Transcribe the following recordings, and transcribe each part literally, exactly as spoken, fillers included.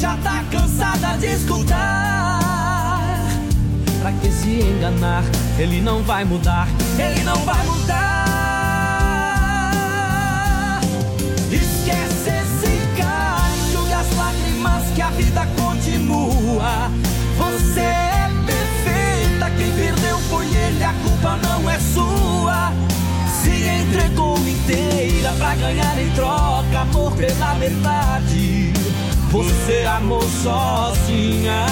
já tá cansada de escutar. Pra que se enganar? Ele não vai mudar, ele não vai mudar. Esquece esse cara, enxuga as lágrimas que a vida continua. Você é perfeita, quem perdeu foi ele, a culpa não é sua. Se entregou inteira pra ganhar em troca amor pela verdade. Você amou sozinha.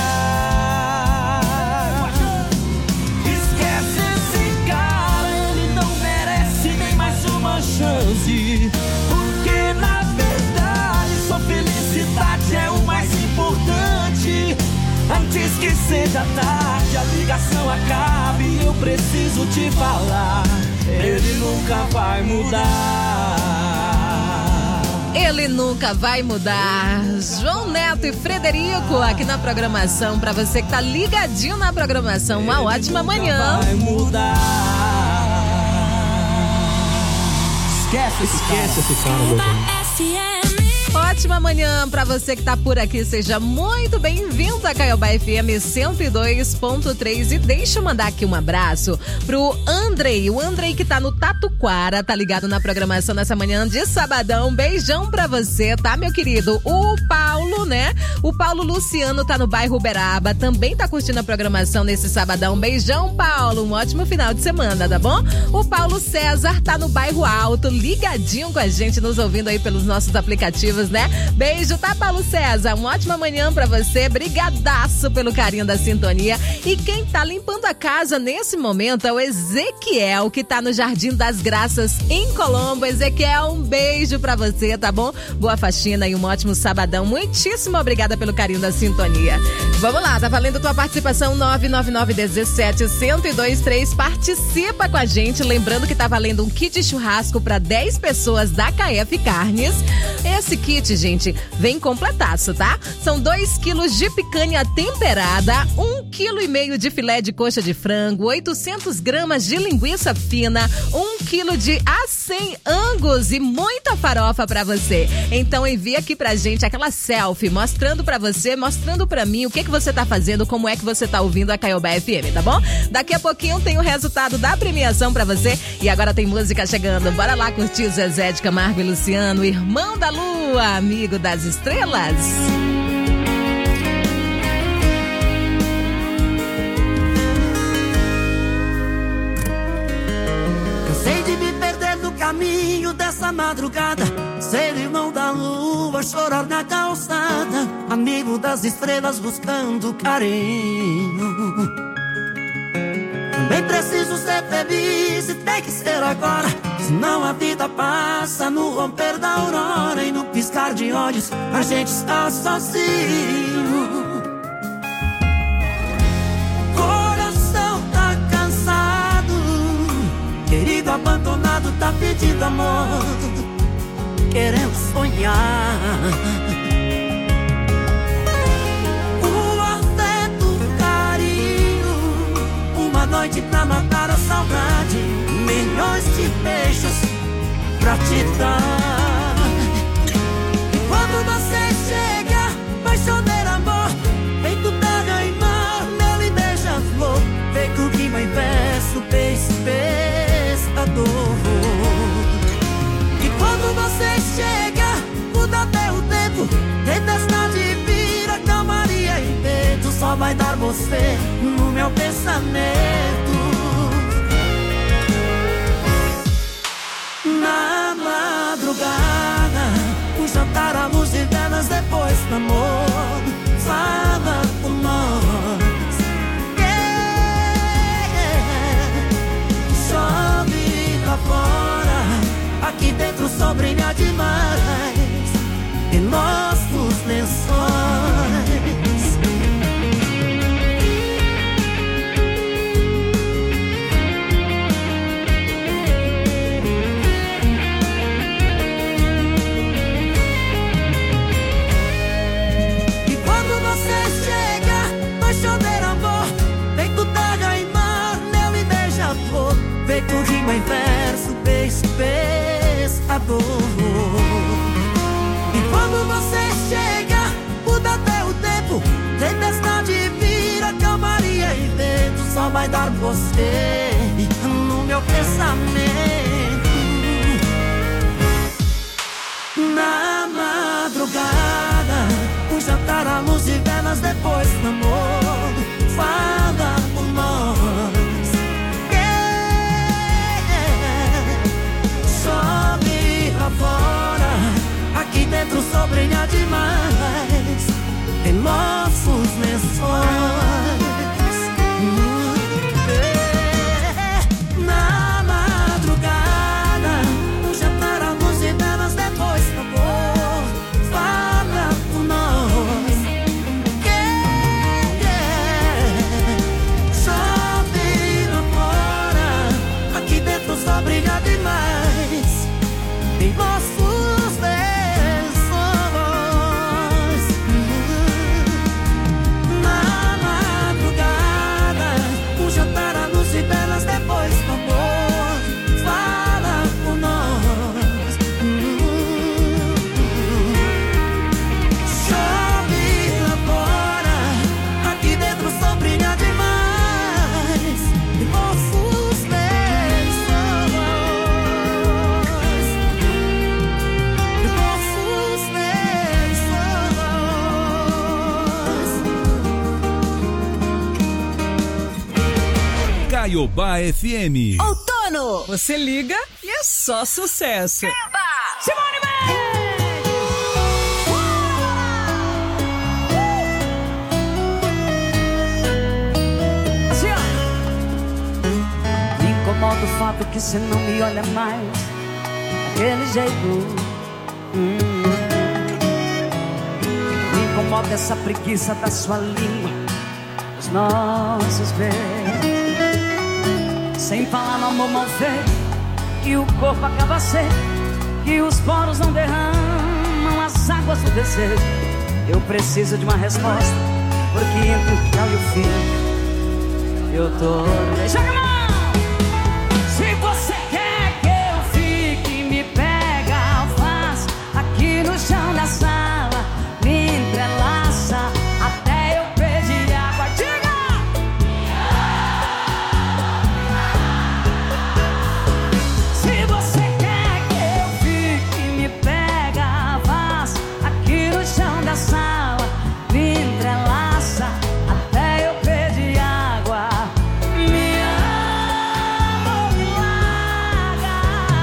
Esquece esse cara, ele não merece nem mais uma chance. Porque na verdade sua felicidade é o mais importante. Antes que seja tarde, a ligação acabe e eu preciso te falar. Ele nunca vai mudar. Ele nunca vai mudar. João Neto e Frederico aqui na programação. Pra você que tá ligadinho na programação, uma Ele ótima manhã. Vai mudar. Esquece, esquece esse cara, meu Deus. Ótima manhã pra você que tá por aqui, seja muito bem-vindo a Caiobá F M cento e dois ponto três e deixa eu mandar aqui um abraço pro Andrei, o Andrei que tá no Tatuquara, tá ligado na programação nessa manhã de sabadão, beijão pra você, tá meu querido? O Paulo, né? O Paulo Luciano tá no bairro Uberaba, também tá curtindo a programação nesse sabadão, beijão Paulo, um ótimo final de semana, tá bom? O Paulo César tá no bairro Alto, ligadinho com a gente, nos ouvindo aí pelos nossos aplicativos, né? Beijo, tá, Paulo César? Uma ótima manhã pra você. Brigadaço pelo carinho da sintonia. E quem tá limpando a casa nesse momento é o Ezequiel, que tá no Jardim das Graças, em Colombo. Ezequiel, um beijo pra você, tá bom? Boa faxina e um ótimo sabadão. Muitíssimo obrigada pelo carinho da sintonia. Vamos lá, tá valendo tua participação nove nove nove um sete um zero dois três. Participa com a gente. Lembrando que tá valendo um kit churrasco pra dez pessoas da K F Carnes. Esse kit, gente, vem completaço, tá? São dois quilos de picanha temperada, um quilo e meio de filé de coxa de frango, oitocentas gramas de linguiça fina, um quilo de acém Angus e muita farofa pra você. Então envia aqui pra gente aquela selfie mostrando pra você, mostrando pra mim o que que você tá fazendo, como é que você tá ouvindo a Caiobá F M, tá bom? Daqui a pouquinho tem o resultado da premiação pra você e agora tem música chegando. Bora lá curtir o Zezé de Camargo e Luciano, Irmão da Lua, amigo das estrelas. Cansei de me perder no caminho dessa madrugada, ser irmão da lua, chorar na calçada, amigo das estrelas buscando carinho. Também preciso ser feliz e tem que ser agora, senão a vida passa no romper da aurora e no piscar de olhos a gente está sozinho. Coração tá cansado, querido abandonado tá pedindo amor, querendo sonhar. O afeto, o carinho, uma noite pra matar a saudade, milhões de beijos pra te dar. Quando você chega, paixoneiro amor, feito terra e mar, mel e beija-flor, feito rima em verso, beijo, pescador. E quando você chega, muda até o tempo, tempestade vira calmaria e medo, só vai dar você no meu pensamento. Na madrugada, um jantar à luz de velas depois do amor, fala por nós. Yeah. Chove lá fora, aqui dentro o sol brilha demais em nossos lençóis. Feito rima em verso, peixe, pescador. E quando você chega, muda até o só vai dar você no meu pensamento. Na madrugada, o jantar, a luz e velas, depois do amor. Fala por nós, yeah. Sobe lá fora, aqui dentro só brilha demais em nossos lençóis. Na madrugada, o jantar, a luz e velas, depois do amor. Fala por nós, yeah, yeah. Sobe lá fora, aqui dentro só brilha demais em nossos lençóis. Na madrugada, o jantar, a luz e velas, depois do amor. Fala por nós. Chove lá fora, aqui dentro só brilha demais em nossos lençóis. Em nossos lençóis. Caiobá F M. Outono! Você liga e é só sucesso. Simone Mendes! Assim, ó. Me incomoda o fato que você não me olha mais daquele jeito. Hum. Me incomoda essa preguiça da sua língua, os nossos beijos. Sem falar no amor mal feito, que o corpo acaba seco, que os poros não derramam as águas do desejo. Eu preciso de uma resposta, porque entre o tchau e o fim eu tô... Joga a mão! Se você quer que eu fique, me pega, faz aqui no chão da sala, me entrelaça até eu pedir água. Diga! Se você quer que eu fique, me pega, faz aqui no chão da sala, me entrelaça até eu pedir água. Me ama ou me larga.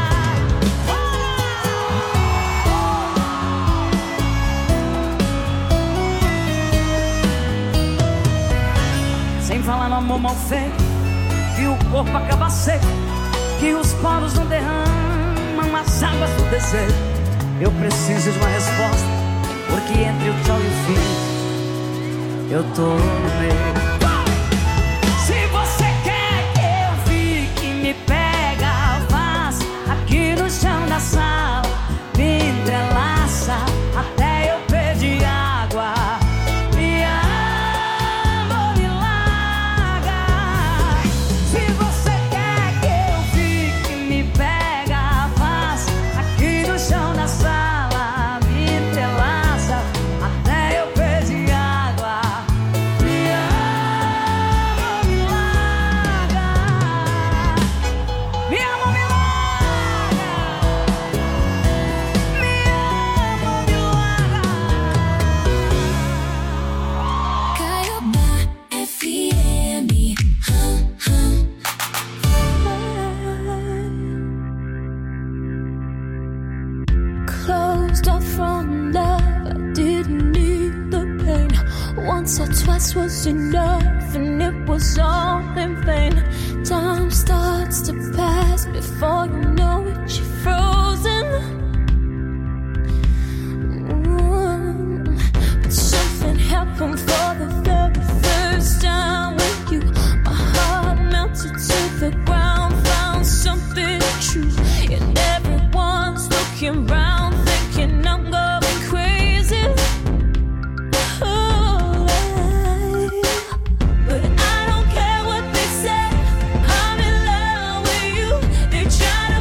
Sem falar no amor mal feito, que o corpo acaba seco, que os poros não derramam as águas do desejo. Eu preciso de uma resposta, porque entre o tchau e o fim eu tô no meio. Se você quer que eu fique, me pega, faz aqui no chão da sala, me entrelaça até eu pedir água. Me ama ou me larga. Se você quer que eu fique, me pega, faz aqui no chão da sala, me entrelaça até eu pedir água. Me ama ou me larga. Me ama ou me larga. Me ama ou me larga. Caiobá F M. Closed off from love, I didn't need the pain. Once or twice was enough, and it was all in vain. Time starts to pass before you know it, you're frozen. Mm. But something happened for the very first time with you. My heart melted to the ground, found something true, and everyone's looking round, thinking I'm going crazy. Oh, but I don't care what they say. I'm in love with you. They try to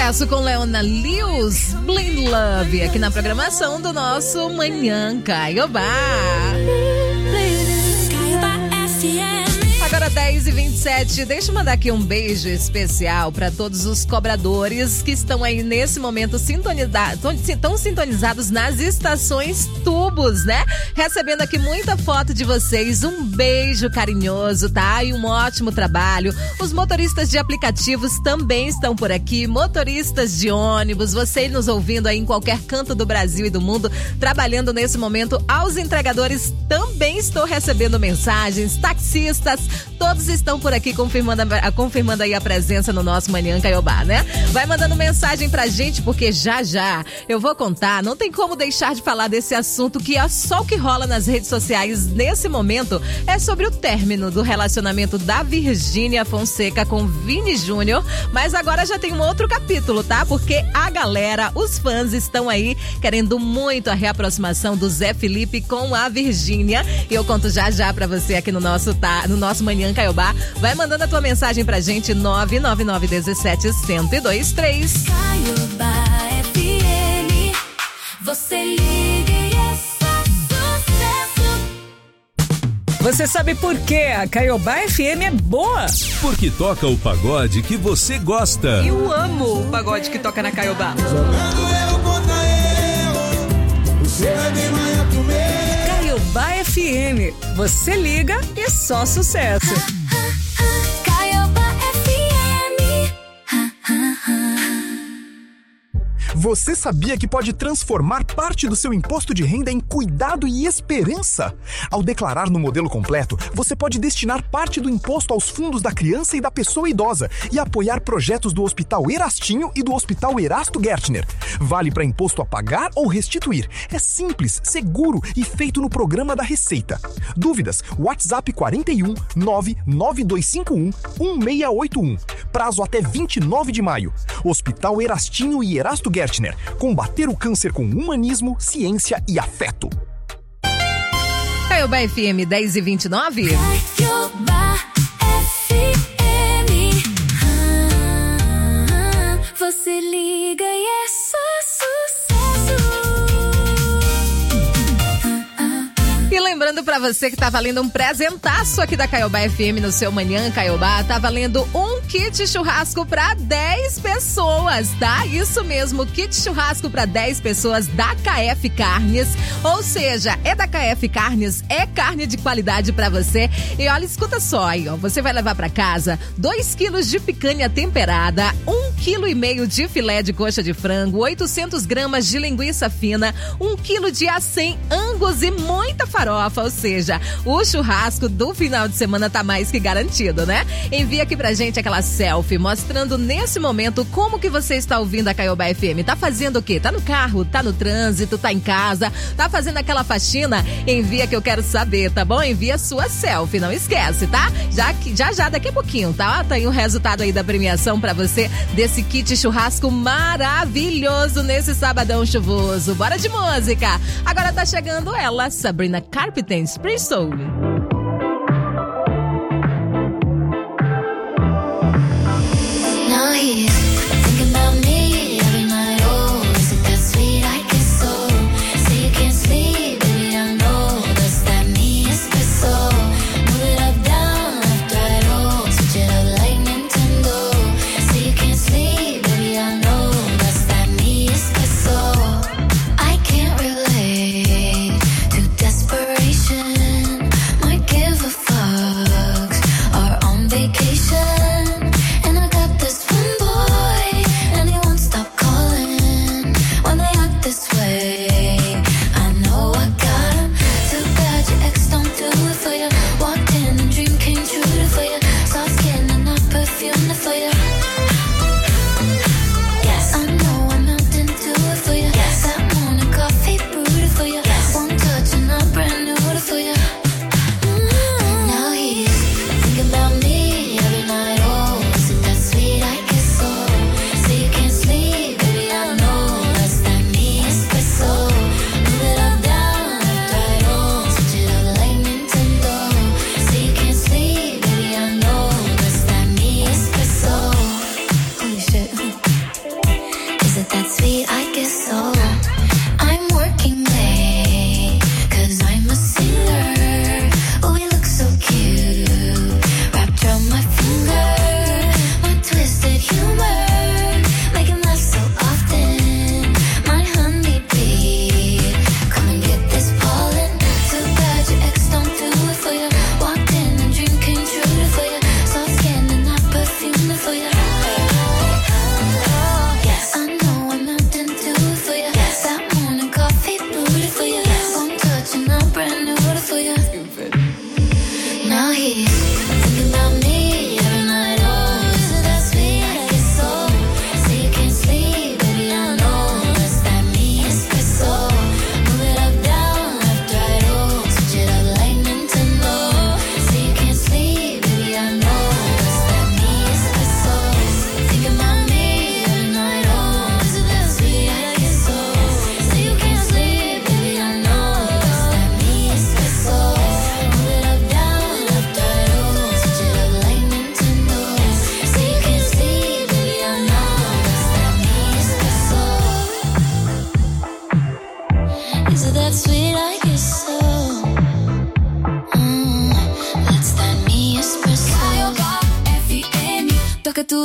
Sucesso com Leona Lewis, Blind Love, aqui na programação do nosso Manhã Caiobá. Agora dez e vinte e sete, deixa eu mandar aqui um beijo especial para todos os cobradores que estão aí nesse momento sintonizados, tão sintonizados nas estações Tubos, né? Recebendo aqui muita foto de vocês, um beijo carinhoso, tá? E um ótimo trabalho. Os motoristas de aplicativos também estão por aqui, motoristas de ônibus, você nos ouvindo aí em qualquer canto do Brasil e do mundo, trabalhando nesse momento. Aos entregadores também estou recebendo mensagens, taxistas, todos estão por aqui confirmando, confirmando aí a presença no nosso Manhã Caiobá, né? Vai mandando mensagem pra gente, porque já já eu vou contar, não tem como deixar de falar desse assunto que é só o que rola nas redes sociais nesse momento, é sobre o término do relacionamento da Virgínia Fonseca com Vini Júnior, mas agora já tem um outro capítulo, tá? Porque a galera, os fãs estão aí querendo muito a reaproximação do Zé Felipe com a Virgínia, e eu conto já já pra você aqui no nosso, tá, no nosso Manhã Caiobá. Vai mandando a tua mensagem pra gente, nove nove nove um sete, zero zero dois três. Caiobá F M, você liga e é só sucesso. Você sabe por que a Caiobá F M é boa? Porque toca o pagode que você gosta. Eu amo o pagode que toca na Caiobá. Caiobá F M, você liga e só sucesso. Caiobá F M. Você sabia que pode transformar parte do seu imposto de renda em cuidado e esperança? Ao declarar no modelo completo, você pode destinar parte do imposto aos fundos da criança e da pessoa idosa e apoiar projetos do Hospital Erastinho e do Hospital Erasto Gertner. Vale para imposto a pagar ou restituir. É simples, seguro e feito no programa da Receita. Dúvidas? WhatsApp quarenta e um, nove nove dois cinco um, um seis oito um. Prazo até vinte e nove de maio. Hospital Erastinho e Erasto Gertner. Combater o câncer com humanismo, ciência e afeto. Caiobá F M dez e vinte e nove. Caiobá F M. Ah, você liga e é só sucesso. E lembrando pra você que tá valendo um presentaço aqui da Caiobá F M no seu Manhã Caiobá, tá valendo um kit churrasco pra dez pessoas, tá? Isso mesmo, kit churrasco pra dez pessoas da K F Carnes, ou seja, é da K F Carnes, é carne de qualidade pra você. E olha, escuta só aí, ó, você vai levar pra casa dois quilos de picanha temperada, um quilo e meio de filé de coxa de frango, oitocentas gramas de linguiça fina, um quilo de acém Angus e muita farofa, ou seja, o churrasco do final de semana tá mais que garantido, né? Envia aqui pra gente aquela selfie mostrando nesse momento como que você está ouvindo a Caiobá F M. Tá fazendo o quê? Tá no carro? Tá no trânsito? Tá em casa? Tá fazendo aquela faxina? Envia que eu quero saber, tá bom? Envia sua selfie, não esquece, tá? Já, já, já, daqui a pouquinho, tá? Tem o resultado aí da premiação pra você desse kit churrasco maravilhoso nesse sabadão chuvoso. Bora de música! Agora tá chegando ela, Sabrina Carpenter, Spring Soul. Now he's thinking about me every night. Oh, is it that sweet? I guess so. Say you can't sleep, baby, I know. Does that mean it's so? Move it up, down, left, right, oh. Switch it up like Nintendo. Say you can't sleep, baby, I know. Does that mean it's so? I can't relate to desperation. Might give a fucks. Are on vacation.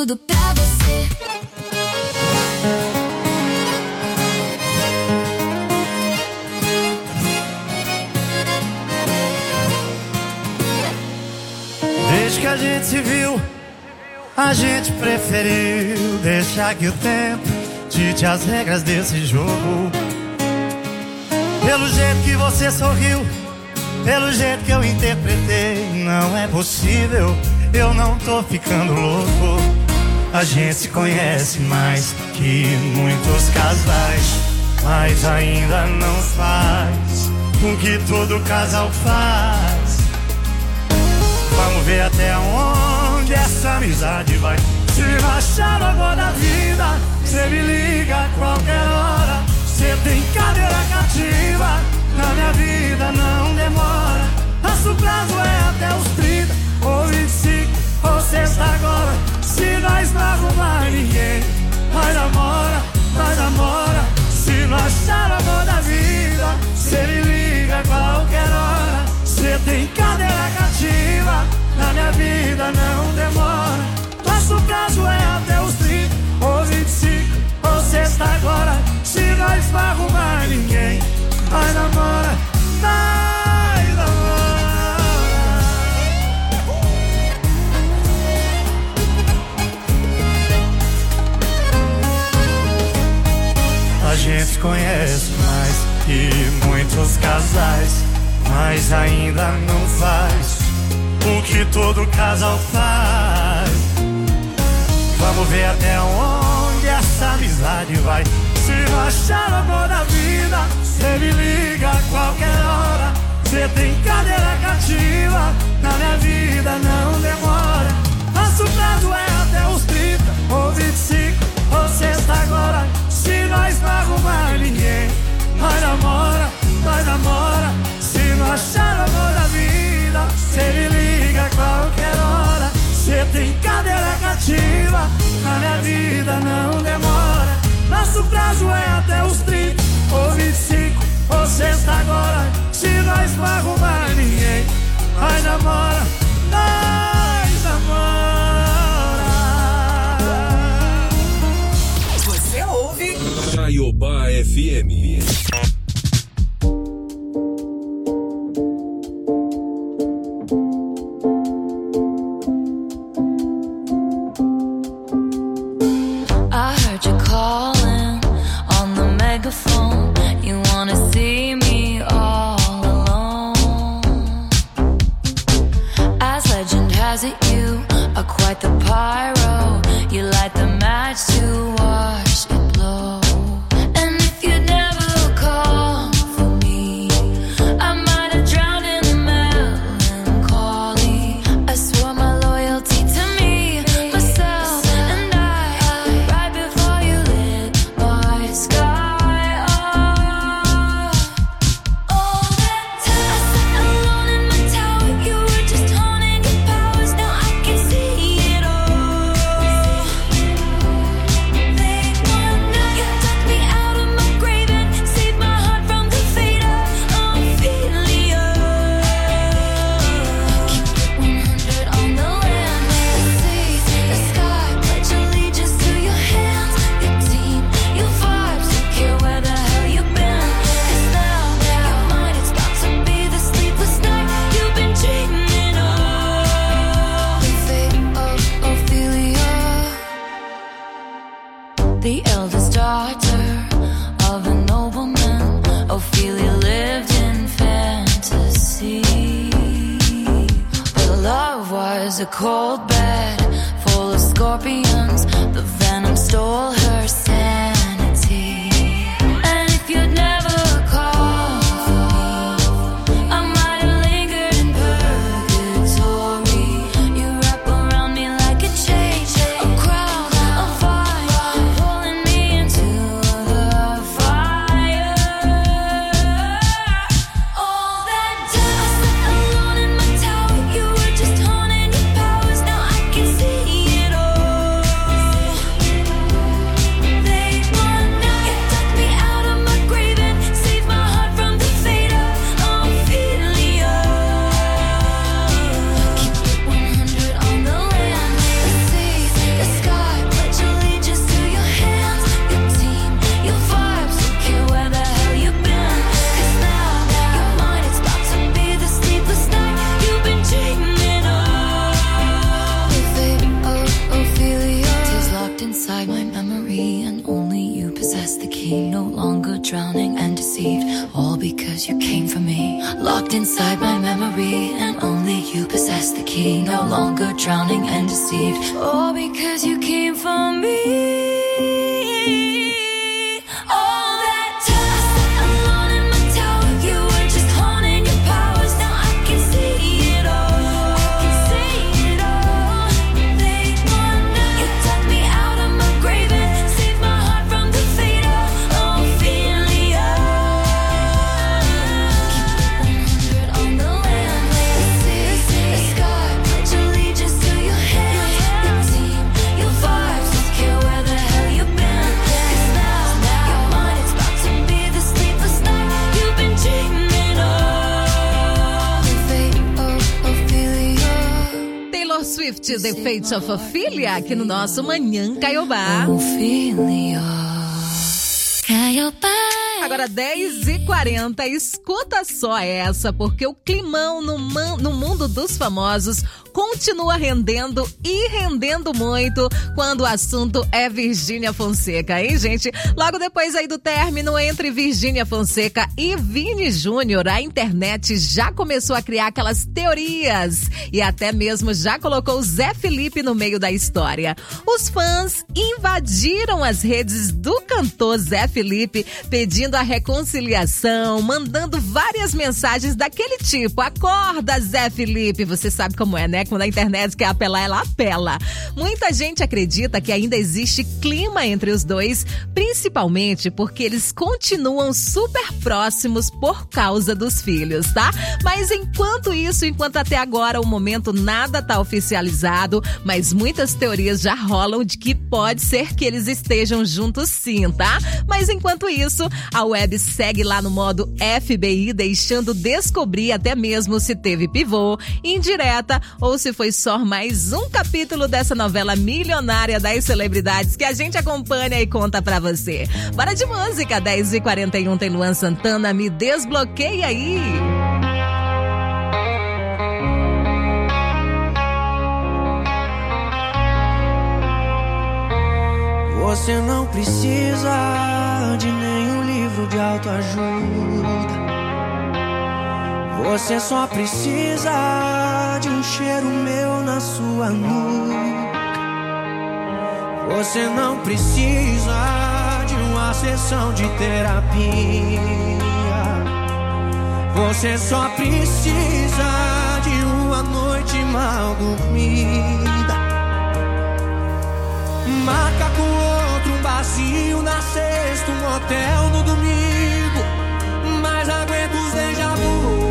tudo pra você. Desde que a gente se viu, a gente preferiu deixar que o tempo dite as regras desse jogo. Pelo jeito que você sorriu, pelo jeito que eu interpretei, não é possível, eu não tô ficando louco. A gente se conhece mais que muitos casais, mas ainda não faz o que todo casal faz. Vamos ver até onde essa amizade vai. Se achar o amor da vida, cê me liga a qualquer hora. Cê tem cadeira cativa, na minha vida não demora. Nosso prazo é até os trinta, ou vinte e cinco, ou sexta agora. Se nós não arrumar ninguém, nós namora, nós namora. Se não achar o amor da vida, cê me liga a qualquer hora. Cê tem cadeira cativa, na minha vida não demora. Nosso prazo é até os trinta, ou vinte e cinco, ou sexta agora. Se nós não arrumar ninguém, nós namora, nós namora. A gente conhece mais que muitos casais, mas ainda não faz o que todo casal faz. Vamos ver até onde essa amizade vai. Se não achar o amor da vida, cê me liga a qualquer hora. Cê tem cadeira cativa, na minha vida não demora. Nosso prazo é até os trinta, ou vinte e cinco, ou sexta agora. Se nós não arrumar ninguém, nós namora, nós namora. Se não achar o amor da vida, cê me liga a qualquer hora. Cê tem cadeira cativa, na minha vida não demora. Nosso prazo é até os trinta, ou vinte e cinco, ou sexta agora. Se nós não arrumar ninguém, nós namora, nós namora. Você ouve Caiobá F M. I heard you calling on the megaphone. You wanna see me all alone. As legend has it, you are quite the pyro. You light the match to watch it blow. And if you never call for me, I might have drowned in the melancholy. I swore my loyalty to me, myself, and I. Right before you lit my sky up. All that time I sat alone in my tower, you were just honing your powers. Now I can see it all. They wanna, you took me out of my grave and saved my heart from the fate of Ophelia. Keep it one hundred on the land, the sea, the sky. Pledge allegiance to your hands, your team, your vibes. Don't care where the hell you've been. 'Cause now your mind, it's about to be the sleepless night you've been dreaming of. The fate of Ophelia, the eldest daughter of a nobleman. Ophelia lived in fantasy, but her love was a cold bed full of scorpions. The venom stole her sanity. And if you'd never called for me, I might have lingered in purgatory. You wrap around me like a chain, a crown, a fire, pulling me into the fire. All that time I sat alone in my tower, you were just honing your powers. Now I can see it all. possess the key, no longer drowning and deceived. All because you came for me, locked inside my memory, and only you possess the key, no longer drowning and deceived. All because you came for me. Swift, The Fate of Ophelia, aqui no nosso Manhã Caiobá. Ophelia. Caiobá. Agora dez e quarenta, escuta só essa, porque o climão no, man, no mundo dos famosos continua rendendo e rendendo muito quando o assunto é Virgínia Fonseca, hein, gente? Logo depois aí do término entre Virgínia Fonseca e Vini Júnior, a internet já começou a criar aquelas teorias e até mesmo já colocou o Zé Felipe no meio da história. Os fãs invadiram as redes do cantor Zé Felipe pedindo a reconciliação, mandando várias mensagens daquele tipo: acorda, Zé Felipe. Você sabe como é, né? Quando a internet quer apelar, ela apela. Muita gente acredita que ainda existe clima entre os dois, principalmente porque eles continuam super próximos por causa dos filhos, tá? Mas enquanto isso, enquanto até agora o momento nada tá oficializado, mas muitas teorias já rolam de que pode ser que eles estejam juntos sim, tá? Mas enquanto isso, a web segue lá no modo F B I, deixando descobrir até mesmo se teve pivô, indireta ou se foi só mais um capítulo dessa novela milionária das celebridades que a gente acompanha e conta pra você. Bora de música, dez e quarenta e um tem Luan Santana, Me Desbloqueia Aí. Você não precisa de nenhum livro de autoajuda. Você só precisa de um cheiro meu na sua nuca. Você não precisa de uma sessão de terapia. Você só precisa de uma noite mal dormida. Marca com outro um barzinho na sexta, um motel no domingo. Mas aguenta os déjà vu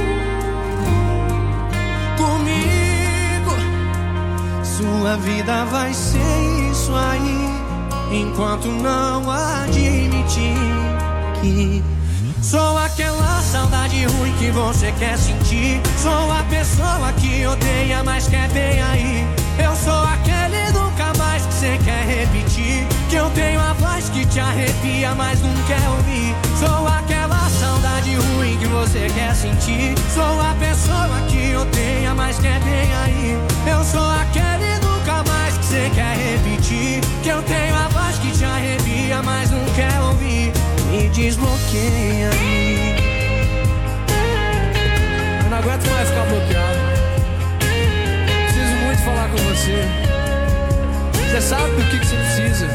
comigo. Sua vida vai ser isso aí, enquanto não admitir que sou aquela saudade ruim que você quer sentir. Sou a pessoa que odeia, mas quer bem aí. Eu sou aquele nunca mais que você quer repetir. Que eu tenho a voz que te arrepia, mas não quer ouvir. Sou aquela saudade ruim que você quer sentir. Sou a pessoa que odeia, mas quer bem aí. Eu sou aquele nunca mais que você quer repetir. Que eu tenho a voz que te arrepia, mas não quer ouvir. Me desbloqueia aí. Eu não aguento mais ficar bloqueado. Preciso muito falar com você. Você sabe do que, que você precisa.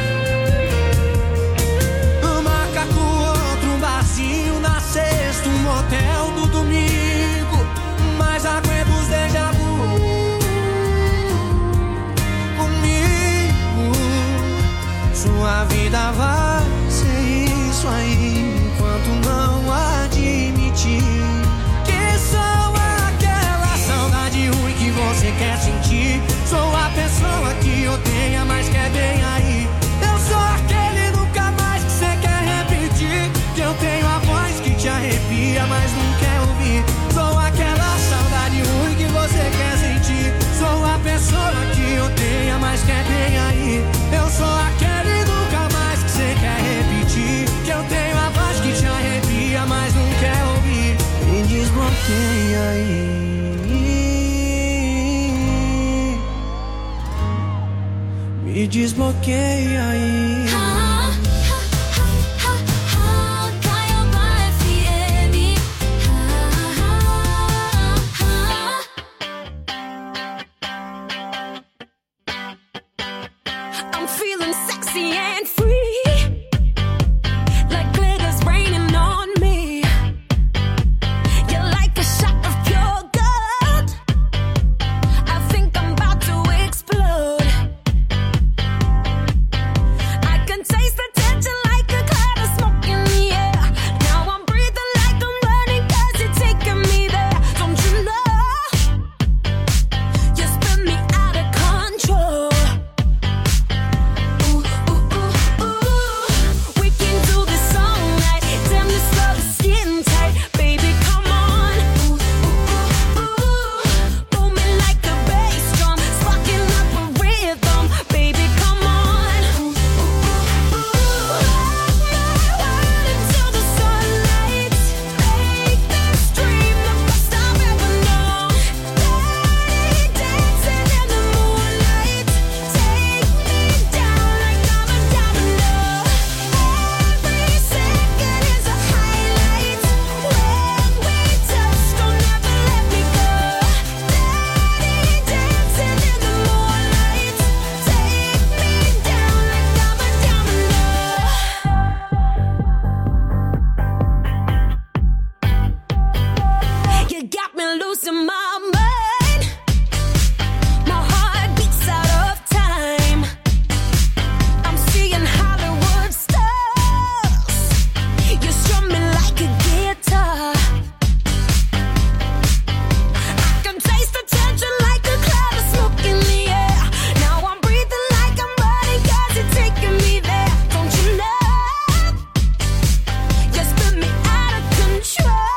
Marca com outro um barzinho na sexta, um motel no domingo. Mas aguenta os déjà vu comigo. Sua vida vai ser isso aí, enquanto não admitir que sou aquela saudade ruim que você quer sentir. Sou a pessoa que odeia, mas quer bem aí. Eu sou aquele nunca mais que você quer repetir. Que eu tenho a voz que te arrepia, mas não quer ouvir. Sou aquela saudade ruim que você quer sentir. Sou a pessoa que odeia, mas quer bem aí. Eu sou aquele nunca mais que você quer repetir. Que eu tenho a sexy and free, like glitter's raining on me. You're like a shot of pure gold. I think I'm about to explode. I can taste the tension like a cloud of smoke in the air. Now I'm breathing like I'm running 'cause you're taking me there. Don't you know? You spin me out of control. Ooh, ooh, ooh, ooh. We can do this all night. Damn, this love is getting tight. Baby, come on. Ooh, ooh, ooh, ooh. Booming like a bass drum, sparking up a rhythm. Baby, come on. Ooh, ooh, ooh, ooh. Rock my world until the sunlight. Make this dream the best I've ever known. Dirty dancing in the moonlight. Take me down like I'm a domino. Every second is a highlight. When we touch, don't ever let me go. Dirty dancing in the moonlight. Take me down like I'm a domino. You got me losing my mind. My heart beats out of time. I'm seeing Hollywood stars. You strum me like a guitar. I can taste the tension like a cloud of smoke in the air. Now I'm breathing like I'm running 'cause you're taking me there. Don't you know? You spin me out of control.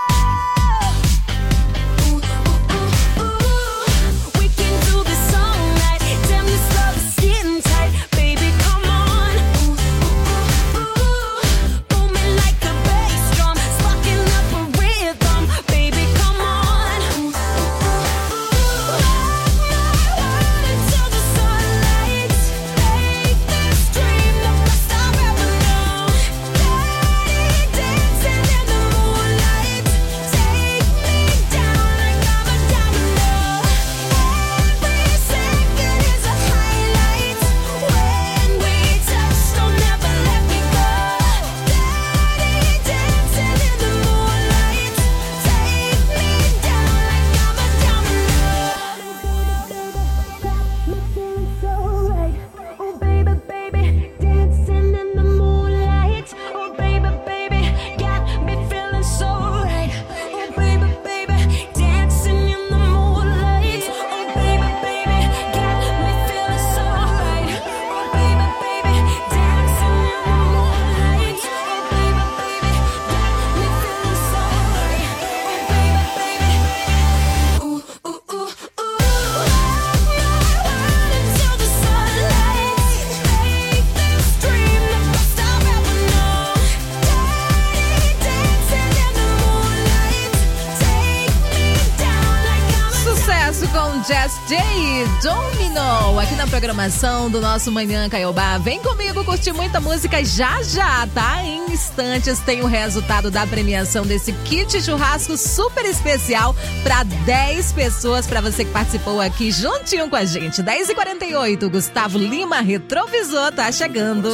Ooh, ooh, ooh, ooh. We can do this all night. Damn, this love is getting tight. Baby, come on. Ooh, ooh, ooh, ooh. Booming like a bass drum, sparking up a rhythm. Baby, come on. Ooh, ooh, ooh, ooh. Rock my world until the sunlight. Make this dream the best I've ever known. Dirty dancing in the moonlight. Take me down like I'm a domino. Every second is a highlight. When we touch, don't ever let me go. Dirty dancing in the moonlight. Take me down like I'm a domino. Got me feeling so right. Oh baby, baby, dancing in the moonlight. Oh baby, baby, got me feeling so right. Oh baby, baby, dancing in the moonlight. Oh baby, baby, got me feeling so right. Oh baby, baby, dancing in the moonlight. Oh baby, baby, got me feeling so right. Oh baby, baby, ooh, ooh, ooh, ooh. Rock my world until the sunlight. Make this dream the best I've ever known. Dirty dancing in the moonlight. Take me down like I'm a Sucesso com Jazz J, Domino, aqui na programação do nosso Manhã Caiobá. Vem comigo curtir muita música já já, tá? Em instantes tem o resultado da premiação desse kit churrasco super especial para dez pessoas, para você que participou aqui juntinho com a gente. dez e quarenta e oito, Gustavo Lima, Retrovisor, tá chegando.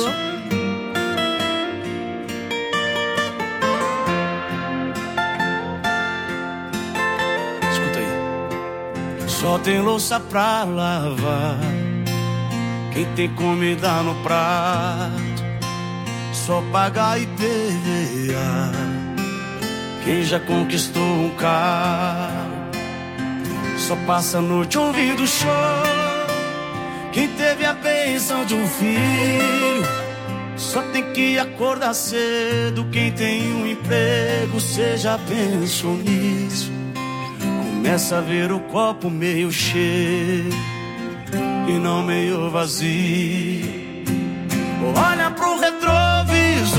Escuta aí. Só tem louça pra lavar, quem tem comida no prato, só pagar I P V A, quem já conquistou um carro, só passa a noite ouvindo show, quem teve a bênção de um filho, só tem que acordar cedo, quem tem um emprego, cê já pensou nisso? Começa a ver o copo meio cheio e não meio vazio. Olha pro retrovisor,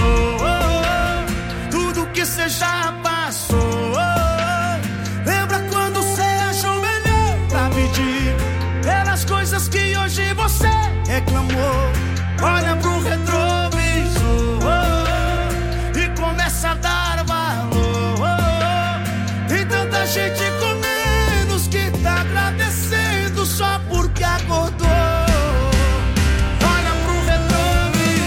tudo que cê já passou. Lembra quando cê achou melhor pra pedir pelas coisas que hoje você reclamou? Olha pro retrovisor e começa a dar valor. Tem tanta gente com menos que tá agradecendo só porque acordou. Olha pro retrovisor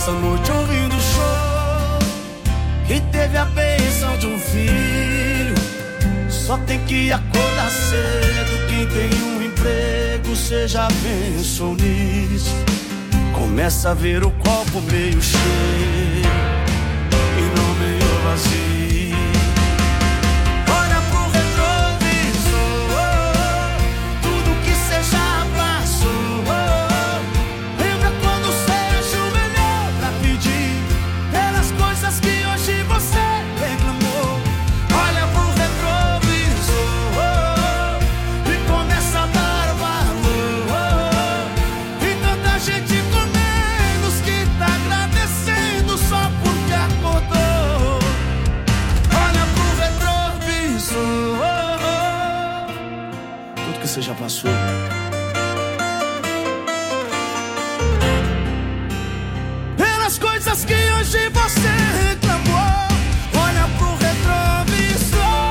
essa noite ouvindo o show. Quem teve a bênção de um filho só tem que acordar cedo. Quem tem um emprego, cê já pensou nisso. Começa a ver o copo meio cheio e não meio vazio. Olha pro retrovisor, tudo que cê já passou. Lembra quando cê ajoelhou pra pedir pelas coisas que hoje você reclamou. Olha pro retrovisor e começa a dar valor. E tanta gente com menos que tá agradecendo só porque acordou. Olha pro retrovisor, tudo que você já passou. Pelas coisas que hoje você reclamou. Olha pro retrovisor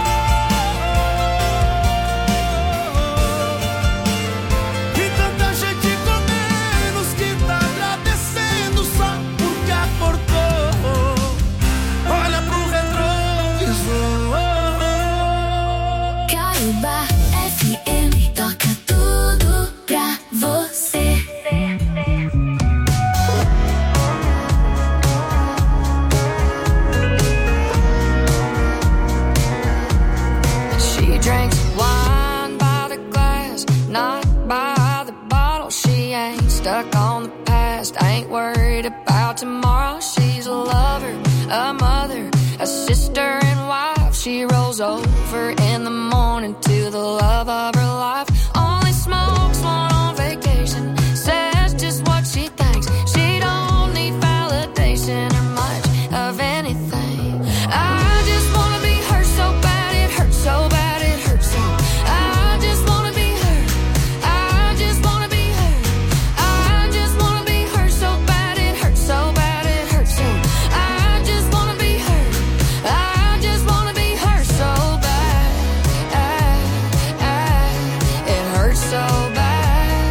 e tanta gente com menos que tá agradecendo só porque acordou. Olha pro retrovisor. Caiobá F M toca tudo pra você. She drinks wine by the glass, not by the bottle. She ain't stuck on the past, ain't worried about tomorrow. She's a lover, a mother, a sister and wife. She rolls over in the morning to the love of her life. Only smokes one on vacation, says just what she thinks. She don't need validation or much of anything. I just wanna be her so bad, it hurts so bad, it hurts so. I just wanna be her. I just wanna be her. I just wanna be her so bad, it hurts so bad, it hurts so. I just wanna be her. I just wanna be her so bad. It hurts so bad.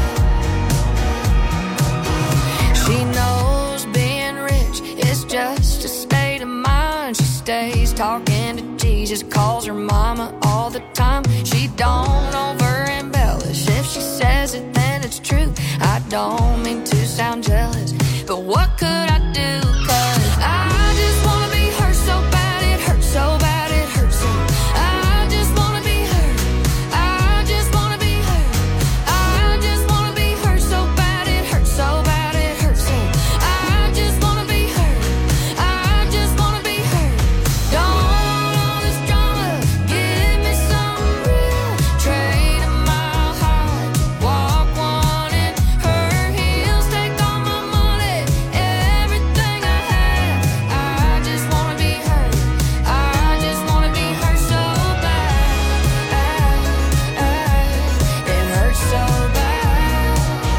She knows being rich is just a state of mind. She stays talking to Jesus, calls her mama all the time. She don't over embellish. If she says it, then it's true. I don't mean to sound jealous, but what could I do? 'Cause I just wanna be her so bad, it hurts so bad, it hurts so. I just wanna be her. I just wanna be her. I just wanna be her so bad, it hurts so bad, it hurts so. I just wanna be her. I just wanna be her. Don't want all this drama, give me some real. Trade a mile high, walk one in her heels. Take all my money, everything I have. I just wanna be her. I just wanna be her so bad. It hurts so bad.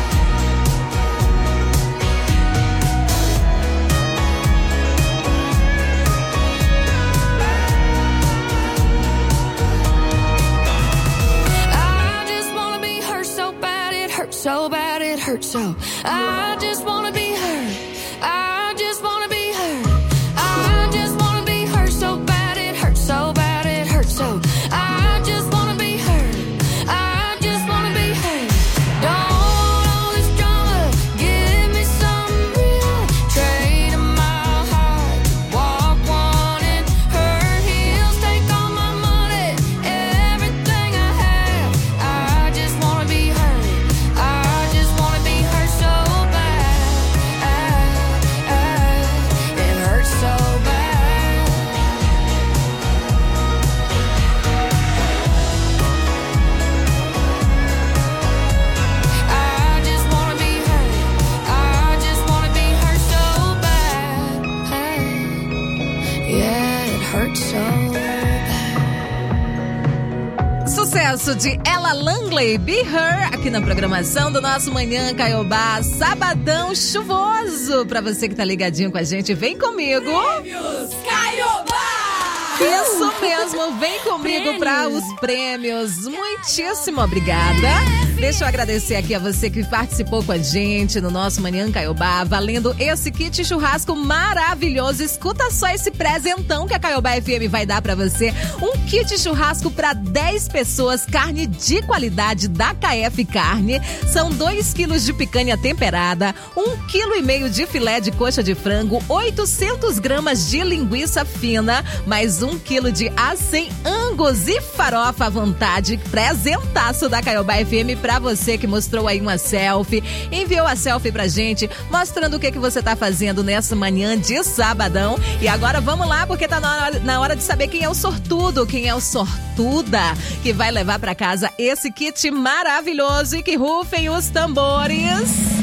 I just wanna be her so bad, it hurts so bad, it hurts so. I just wanna be her. I just wanna be her. I just wanna be her so bad, it hurts so bad, it hurts so. I just wanna be her. I just wanna be her. Don't want all this drama, give me some real. Trade a mile high, walk one in her heels. Take all my money, everything I have. I just wanna be her. I just wanna be her so bad. It hurts so bad. I just wanna be her. I just wanna be her so bad. Yeah, it hurts so bad. Sucesso de Ella Langley, Be Her, aqui na programação do nosso Manhã Caiobá, sabadão chuvoso. Pra você que tá ligadinho com a gente, vem comigo. Isso mesmo, vem comigo para os prêmios. Muitíssimo obrigada. Deixa eu agradecer aqui a você que participou com a gente no nosso Manhã Caiobá, valendo esse kit churrasco maravilhoso. Escuta só esse presentão que a Caiobá F M vai dar pra você. Um kit churrasco pra dez pessoas, carne de qualidade da K F Carne. São dois quilos de picanha temperada, um quilo e meio de filé de coxa de frango, oitocentas gramas de linguiça fina, mais um quilo de acém Angus e farofa à vontade. Presentaço da Caiobá F M pra você que mostrou aí uma selfie, enviou a selfie pra gente, mostrando o que, que você tá fazendo nessa manhã de sabadão. E agora vamos lá, porque tá na hora, na hora de saber quem é o sortudo, quem é o sortuda que vai levar pra casa esse kit maravilhoso. E que rufem os tambores.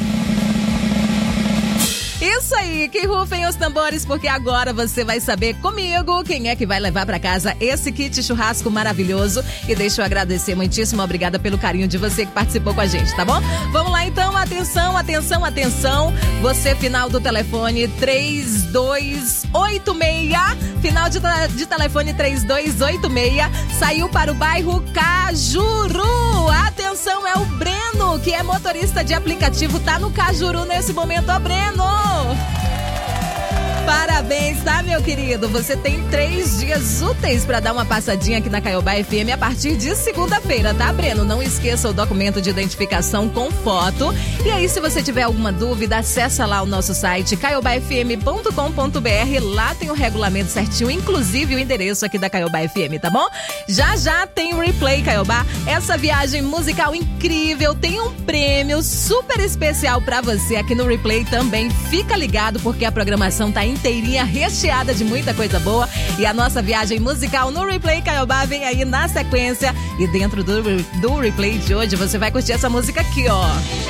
Isso aí, que rufem os tambores, porque agora você vai saber comigo quem é que vai levar pra casa esse kit churrasco maravilhoso. E deixa eu agradecer, muitíssimo obrigada pelo carinho de você que participou com a gente, tá bom? Vamos lá então, atenção, atenção, atenção. Você, final do telefone três dois oito seis, final de, de telefone três dois oito seis, saiu para o bairro Cajuru. Atenção, é o Breno, que é motorista de aplicativo, tá no Cajuru nesse momento. Ó, Breno! Parabéns, tá, meu querido? Você tem três dias úteis para dar uma passadinha aqui na Caiobá F M a partir de segunda-feira, tá, Breno? Não esqueça o documento de identificação com foto. E aí, se você tiver alguma dúvida, acessa lá o nosso site caiobá f m ponto com ponto b r. Lá tem o regulamento certinho, inclusive o endereço aqui da Caiobá F M, tá bom? Já já tem o Replay Caiobá. Essa viagem musical incrível tem um prêmio super especial para você aqui no Replay também. Fica ligado, porque a programação tá inteirinha, recheada de muita coisa boa. E a nossa viagem musical no Replay Caiobá vem aí na sequência. E dentro do, do Replay de hoje, você vai curtir essa música aqui, ó.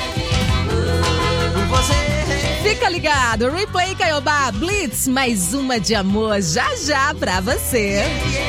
Fica ligado, Replay Caiobá, Blitz, mais uma de amor, já já pra você.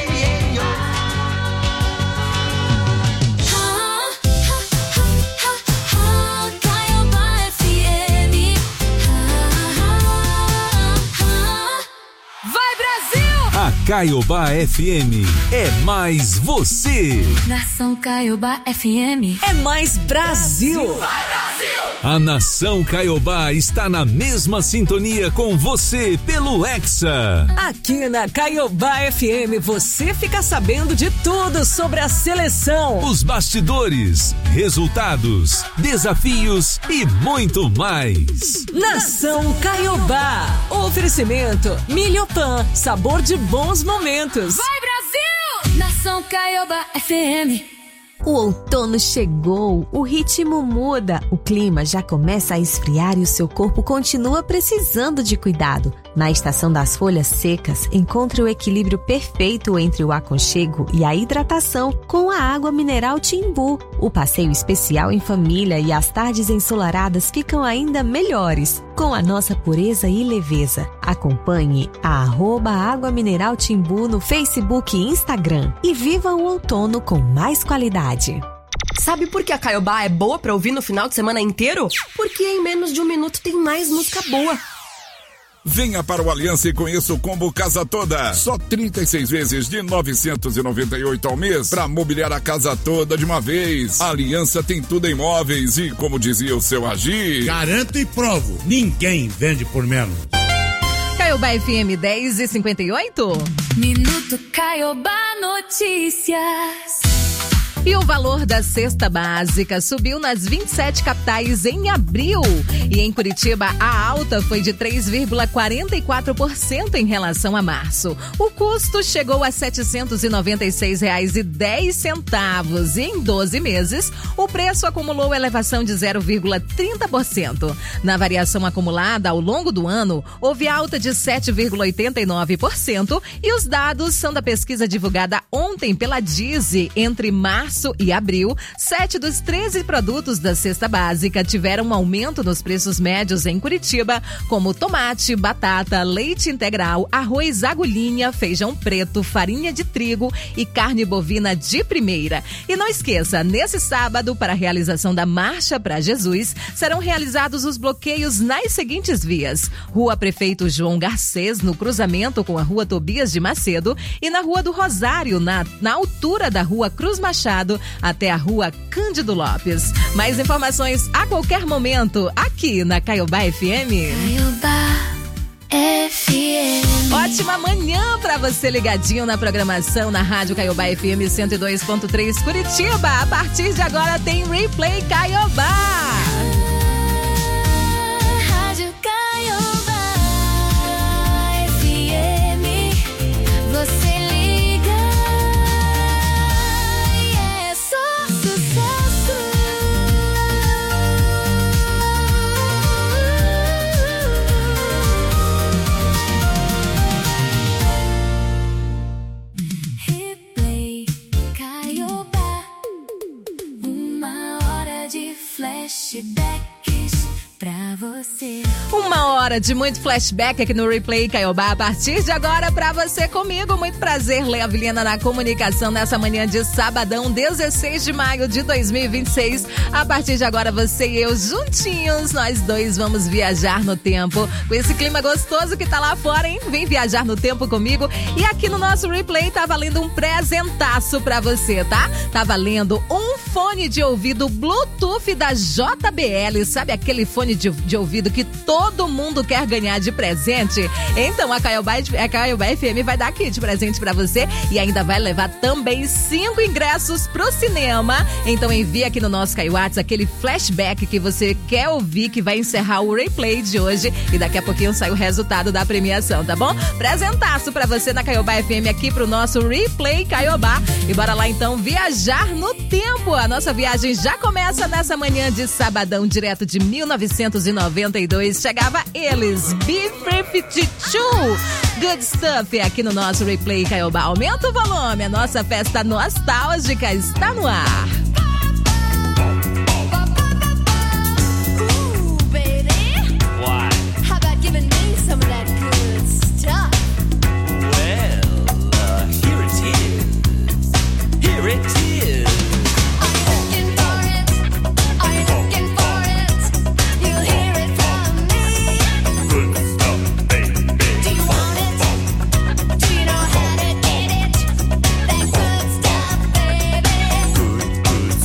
A Caiobá F M é mais você. Nação Caiobá F M é mais Brasil. Vai, Brasil! A Nação Caiobá está na mesma sintonia com você pelo Hexa. Aqui na Caiobá F M você fica sabendo de tudo sobre a seleção, os bastidores, resultados, desafios e muito mais. Nação Caiobá. Oferecimento Milhopan, sabor de bons momentos. Vai, Brasil! Nação Caiobá F M. O outono chegou, o ritmo muda, o clima já começa a esfriar e o seu corpo continua precisando de cuidado. Na estação das folhas secas, encontre o equilíbrio perfeito entre o aconchego e a hidratação com a água mineral Timbu. O passeio especial em família e as tardes ensolaradas ficam ainda melhores, com a nossa pureza e leveza. Acompanhe a arroba Água Mineral Timbu no Facebook e Instagram e viva o outono com mais qualidade. Sabe por que a Caiobá é boa pra ouvir no final de semana inteiro? Porque em menos de um minuto tem mais música boa. Venha para o Aliança e conheça o combo Casa Toda. Só trinta e seis vezes de novecentos e noventa e oito ao mês para mobiliar a casa toda de uma vez. A Aliança tem tudo em móveis e, como dizia o seu Agir, garanto e provo, ninguém vende por menos. Caiobá F M dez e cinquenta e oito. Minuto Caiobá Notícias. E o valor da cesta básica subiu nas vinte e sete capitais em abril. E em Curitiba, a alta foi de três vírgula quarenta e quatro por cento em relação a março. O custo chegou a setecentos e noventa e seis reais e dez centavos. E em doze meses, o preço acumulou elevação de zero vírgula trinta por cento. Na variação acumulada ao longo do ano, houve alta de sete vírgula oitenta e nove por cento. E os dados são da pesquisa divulgada ontem pela Dize entre março e abril. Sete dos treze produtos da cesta básica tiveram um aumento nos preços médios em Curitiba, como tomate, batata, leite integral, arroz agulhinha, feijão preto, farinha de trigo e carne bovina de primeira. E não esqueça, nesse sábado, para a realização da Marcha para Jesus, serão realizados os bloqueios nas seguintes vias: Rua Prefeito João Garcês, no cruzamento com a Rua Tobias de Macedo, e na Rua do Rosário, na, na altura da Rua Cruz Machado, Machado até a rua Cândido Lopes. Mais informações a qualquer momento aqui na Caiobá F M. Caiobá F M. Ótima manhã pra você ligadinho na programação na Rádio Caiobá F M cento e dois ponto três Curitiba. A partir de agora tem Replay Caiobá. Rádio Caiobá F M. Você liga e é só sucesso. Replay Caiobá. Uma hora de flashbacks pra você. Uma hora de muito flashback aqui no Replay Caiobá. A partir de agora pra você comigo. Muito prazer, Léa Vilhena na comunicação nessa manhã de sabadão, dezesseis de maio de dois mil e vinte e seis. A partir de agora você e eu juntinhos, nós dois vamos viajar no tempo. Com esse clima gostoso que tá lá fora, hein? Vem viajar no tempo comigo. E aqui no nosso Replay tá valendo um presentaço pra você, tá? Tá valendo um fone de ouvido Bluetooth da J B L. Sabe aquele fone de, de ouvido que todo mundo quer ganhar de presente? Então a Caiobá, a Caiobá F M vai dar aqui de presente pra você e ainda vai levar também cinco ingressos pro cinema. Então envia aqui no nosso Caiwatts aquele flashback que você quer ouvir, que vai encerrar o replay de hoje e daqui a pouquinho sai o resultado da premiação, tá bom? Presentaço pra você na Caiobá F M aqui pro nosso Replay Caiobá. E bora lá então viajar no tempo. A nossa viagem já começa nessa manhã de sabadão, direto de mil novecentos e noventa e dois. Chegava eles, B cinquenta e dois, Good Stuff, aqui no nosso Replay Caiobá. Aumenta o volume, a nossa festa nostálgica está no ar. Ooh, baby. Why? How about giving me some of that good stuff? Well, uh, here it is. Here it is. Good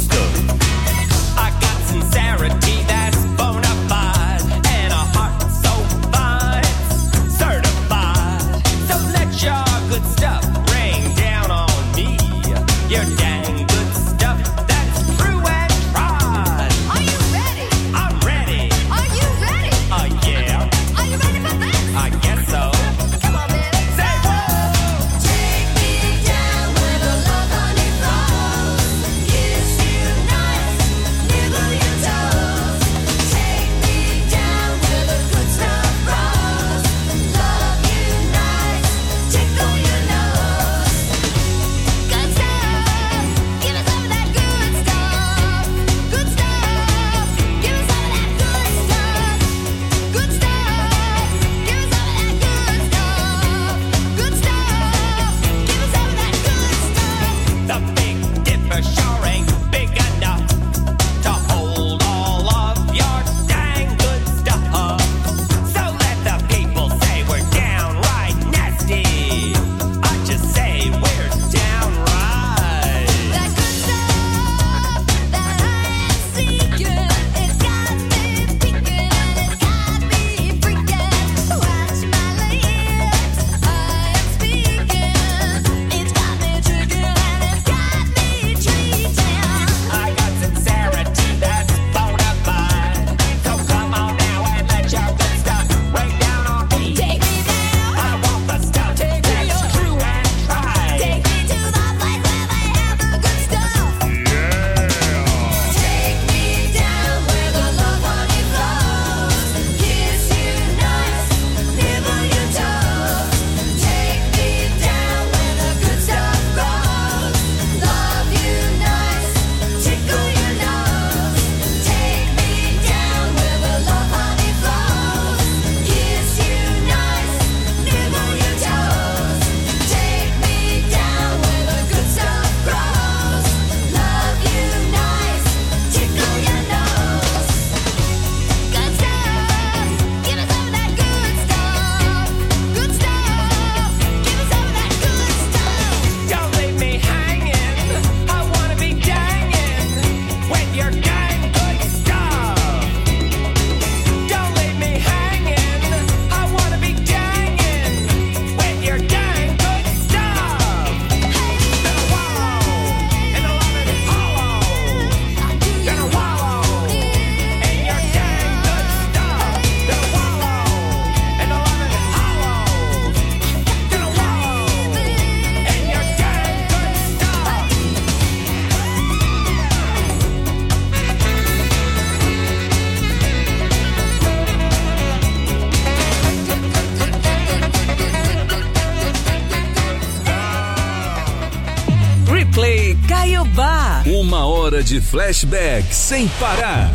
Replay Caiobá. Uma hora de flashback sem parar.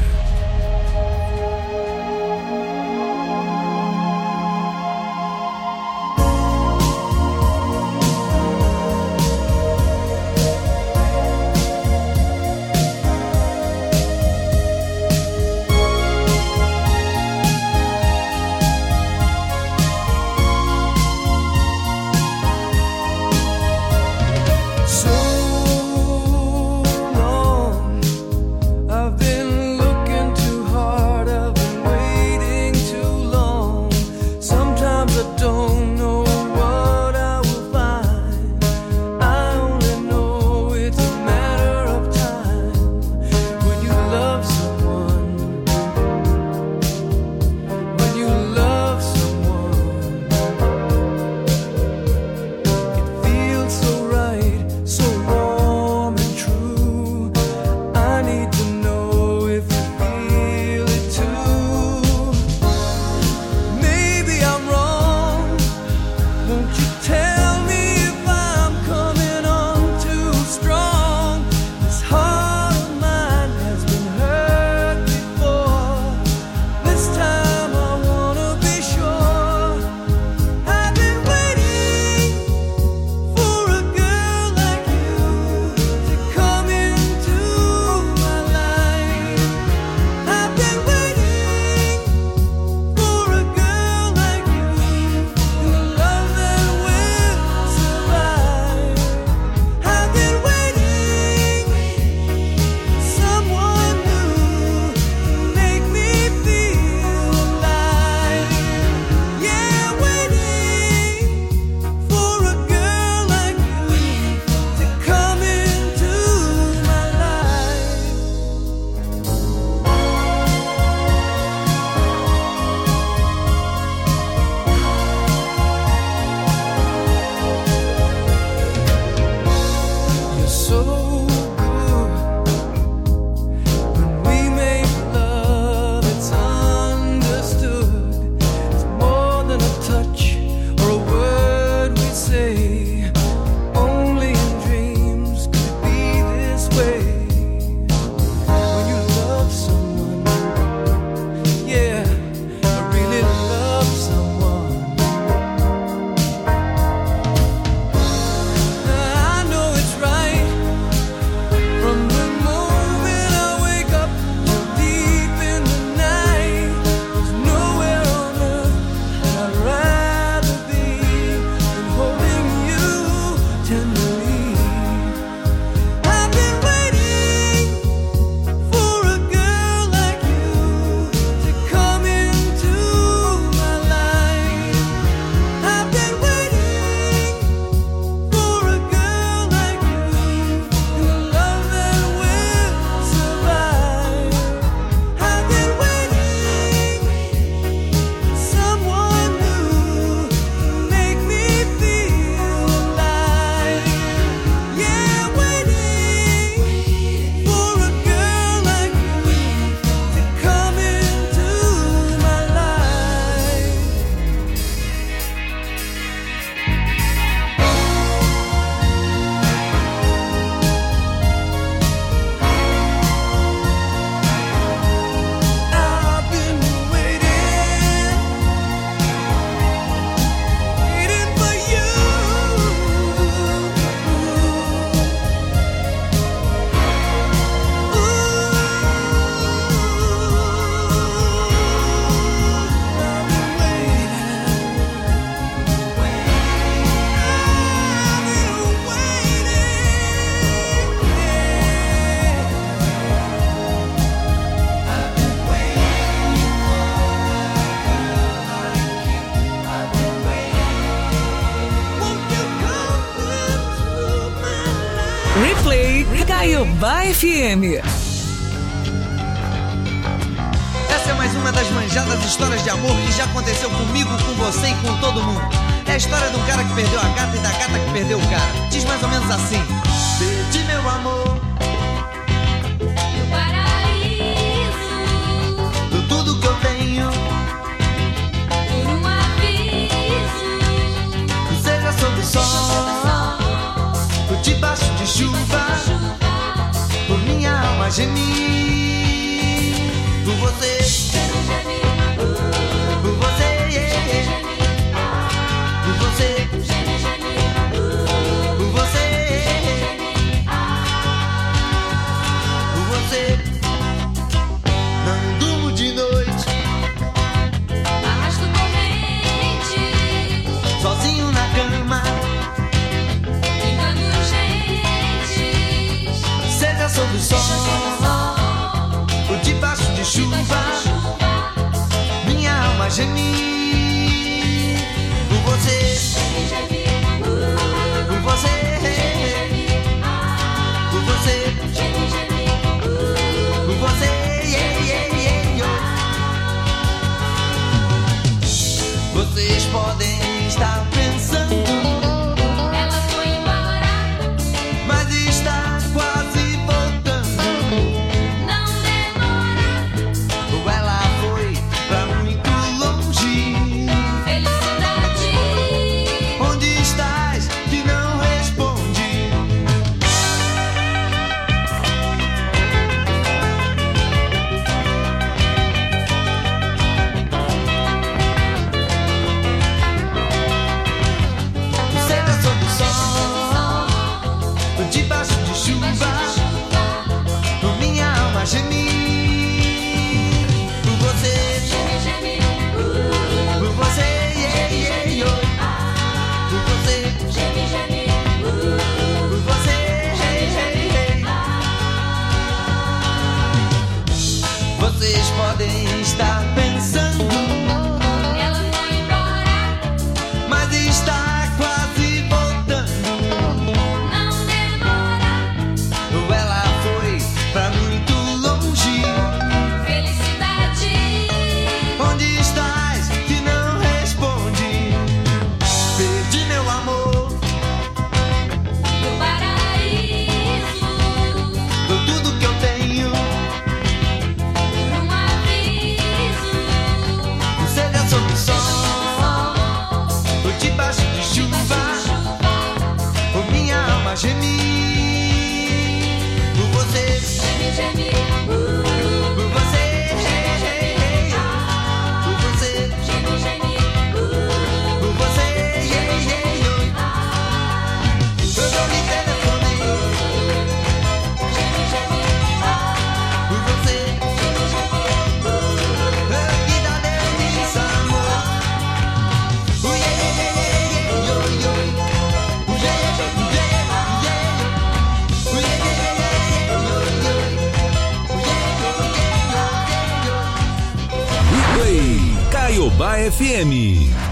Replay Caiobá F M. Essa é mais uma das manjadas histórias de amor que já aconteceu comigo, com você e com todo mundo. É a história de um cara que perdeu a gata e da gata que perdeu o cara. Diz mais ou menos assim: perdi meu amor no paraíso, do tudo que eu tenho, por um aviso, seja sob o sol, ou debaixo de chuva. gemir por você, por você, yeah, yeah. Por você, por você, por você. Não durmo de noite, arrasto corrente, sozinho na cama, brincando gente, seja sob o sol ou debaixo de chuva, minha alma gemir por você, por você, por você, por você, yeah, yeah, yeah, yeah. Vocês podem estar pensando, ela foi embora, mas está quase voltando. não demora, Ou ela foi pra muito longe. felicidade, Onde estás que não responde? Seja sob o sol, debaixo de chuva, por minha alma gemir por você, por você, yeah, yeah, yeah. Por você, por você, hey, hey, hey. Vocês podem estar pensando, ela foi embora, mas está quase voltando. não demora, Ou ela foi pra muito longe. felicidade, Onde estás que não responde? Perdi meu amor, no paraíso, dou tudo que eu tenho. por um aviso, Seja sob o sol ou debaixo de chuva, por minha alma gemir por você, por você, hey, hey, hey. Por você, por você, yeah, yeah, yeah. Eu não me telefonei por você, que dá delícia, amor. Oh, yeah, yeah, yeah, yeah, yo, yo. Oh, yeah, yeah, yeah, yeah. Oh, yeah, yeah, yeah, yeah, yo, yo. Oh, yeah, yeah, yeah, yeah, yeah. Play Caiobá F M.